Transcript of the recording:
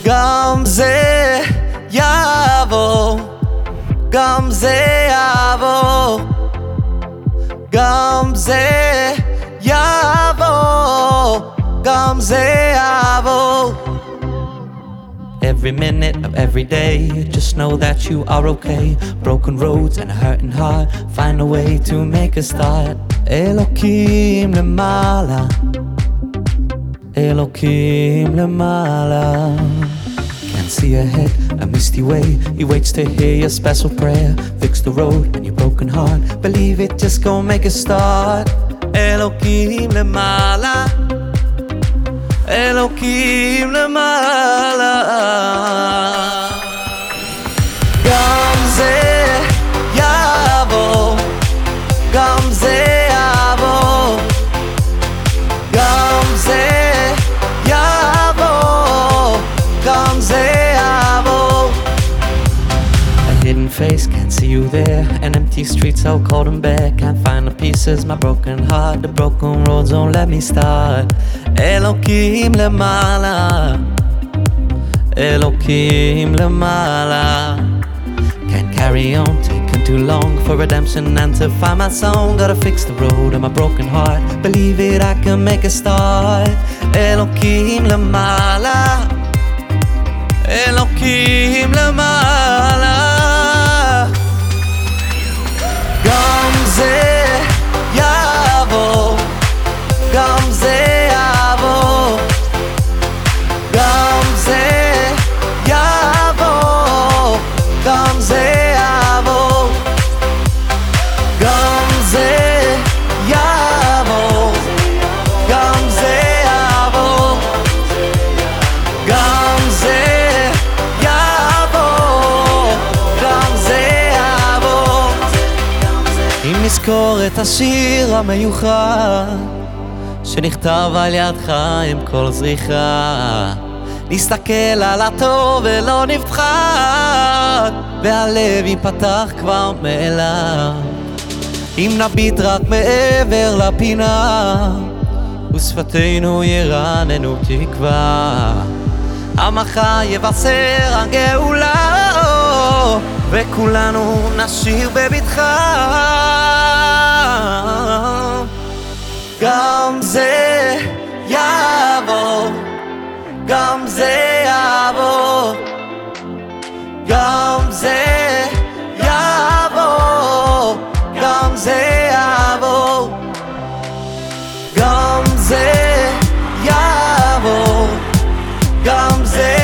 גם זה יעבור, גם זה יעבור, גם זה יעבור, גם זה יעבור. Every minute of every day, just know that you are okay. Broken roads and a hurting heart, find a way to make a start. אלוקים למעלה, אלוקים למעלה. Can't see ahead, a misty way. He waits to hear your special prayer. Fix the road and your broken heart, believe it, just go make a start. אלוקים למעלה, אלוקים למעלה. גם זה יעבור, גם זה יעבור, גם זה יעבור, גם זה יעבור. A hidden face, can't see you there. An empty street so cold and bare. Can't find the pieces, my broken heart. The broken roads won't let me start. אלוקים למעלה, אלוקים למעלה. Can't carry on, taking too long for redemption and to find my song. Gotta fix the road and my broken heart, believe it, I can make a start. אלוקים למעלה, אלוקים למעלה. גם זה יעבור, גם זה יעבור, גם זה יעבור, גם זה יעבור, גם זה יעבור, גם זה יעבור, גם זה יעבור, גם זה יעבור. אם נזכור את השיר המיוחד שנכתב על ידך עם כל זריחה, נסתכל על הטוב ולא נפחד, והלב ייפתח כבר מאליו. אם נביט רק מעבר לפינה, ושפתינו ירננו תקווה, עמך יבשר הגאולה, וכולנו נשיר בבטחה. גם זה יעבור, גם זה יעבור, גם זה יעבור, גם זה יעבור, גם זה יעבור, גם זה